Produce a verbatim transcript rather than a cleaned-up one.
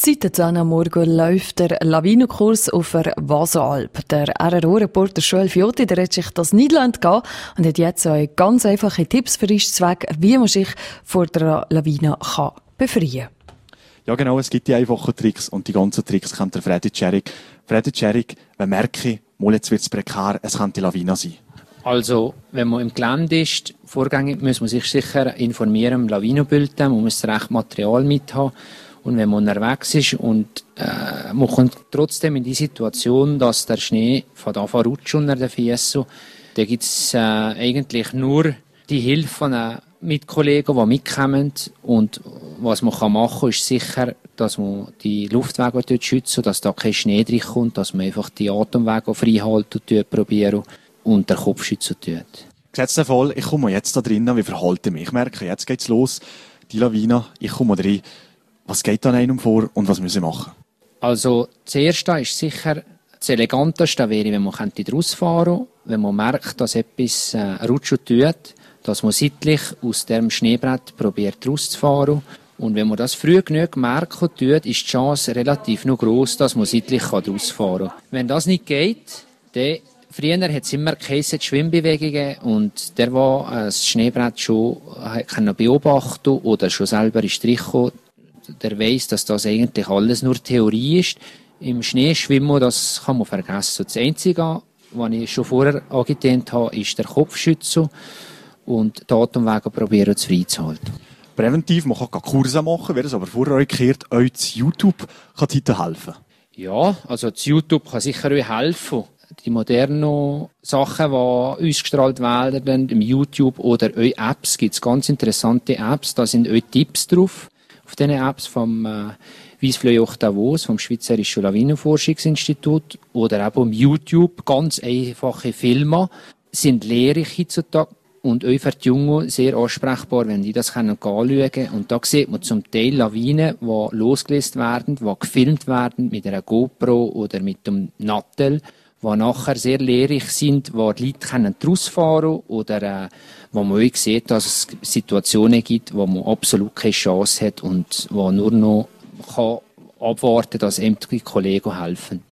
Seit zehn Morgen läuft der Lawinenkurs auf der Wasalp. Der R R O-Reporter Joel Fiotti, der hat sich das nicht entgehen und hat jetzt zwei ganz einfache Tipps für uns Zweck, wie man sich vor der Lawine kann befreien kann. Ja genau, es gibt die einfachen Tricks und die ganzen Tricks kennt der Freddy Tscherig. Freddy Tscherig, wenn merke ich, mal jetzt wird es prekär, es kann die Lawine sein. Also, wenn man im Gelände ist, vorgängig muss man sich sicher informieren im Lawinenbulletin, man muss recht Material mit haben. Und wenn man unterwegs ist und äh, man kommt trotzdem in die Situation, dass der Schnee von Anfang an rutscht unter den Füßen, dann gibt es äh, eigentlich nur die Hilfe von äh, Mitkollegen, die mitkommen. Und was man kann machen kann, ist sicher, dass man die Luftwege dort schützt, dass da kein Schnee reinkommt, dass man einfach die Atemwege frei halten und probieren und den Kopf schützen tut. Gesetzt den Fall, ich komme jetzt da drinnen, wie verhalte ich mich? Ich merke, jetzt geht's los, die Lawine, ich komme rein. Was geht an einem vor und was müssen wir machen? Also, das Erste ist sicher, das Eleganteste wäre, wenn man rausfahren könnte, wenn man merkt, dass etwas äh, rutschen tut, dass man seitlich aus dem Schneebrett probiert rauszufahren. Und wenn man das früh genug merken tut, ist die Chance relativ noch gross, dass man seitlich rausfahren kann. Wenn das nicht geht, dann früher hat es immer geheissen, die Schwimmbewegungen und der, der äh, das Schneebrett schon äh, kann beobachten oder schon selber in Strich kommt, der weiss, dass das eigentlich alles nur Theorie ist. Im Schnee schwimmen, das kann man vergessen. Das Einzige, was ich schon vorher angetönt habe, ist der Kopfschützen und die Atemwege probieren zu frei zu halten. Präventiv, man kann Kurse machen, wer es aber vorher euch gehört, euch zu YouTube kann heute helfen. Ja, also das YouTube kann sicher euch helfen. Die modernen Sachen, die ausgestrahlt werden im YouTube oder eure Apps, gibt es ganz interessante Apps, da sind eure Tipps drauf. Auf diesen Apps vom äh, Wiesfleuch Davos, vom Schweizerischen Lawinenforschungsinstitut oder auch um YouTube, ganz einfache Filme, sind lehrreich heutzutage und euch für die Jungen sehr ansprechbar, wenn die das anschauen können. Und da sieht man zum Teil Lawinen, die losgelöst werden, die gefilmt werden mit einer GoPro oder mit dem Nattel, die nachher sehr lehrreich sind, wo die Leute rausfahren können oder äh, wo man auch sieht, dass es Situationen gibt, wo man absolut keine Chance hat und wo nur noch kann abwarten kann, dass ihm die Kollegen helfen.